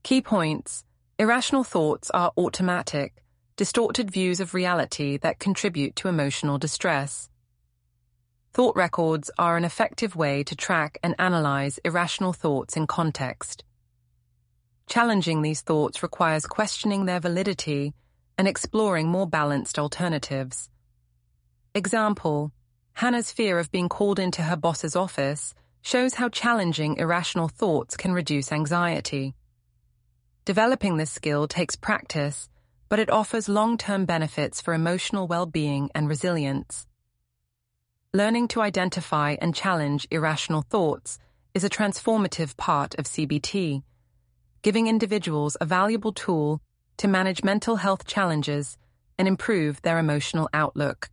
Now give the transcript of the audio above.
Key points. Irrational thoughts are automatic, distorted views of reality that contribute to emotional distress. Thought records are an effective way to track and analyze irrational thoughts in context. Challenging these thoughts requires questioning their validity and exploring more balanced alternatives. Example: Hannah's fear of being called into her boss's office shows how challenging irrational thoughts can reduce anxiety. Developing this skill takes practice, but it offers long-term benefits for emotional well-being and resilience. Learning to identify and challenge irrational thoughts is a transformative part of CBT, giving individuals a valuable tool to manage mental health challenges and improve their emotional outlook.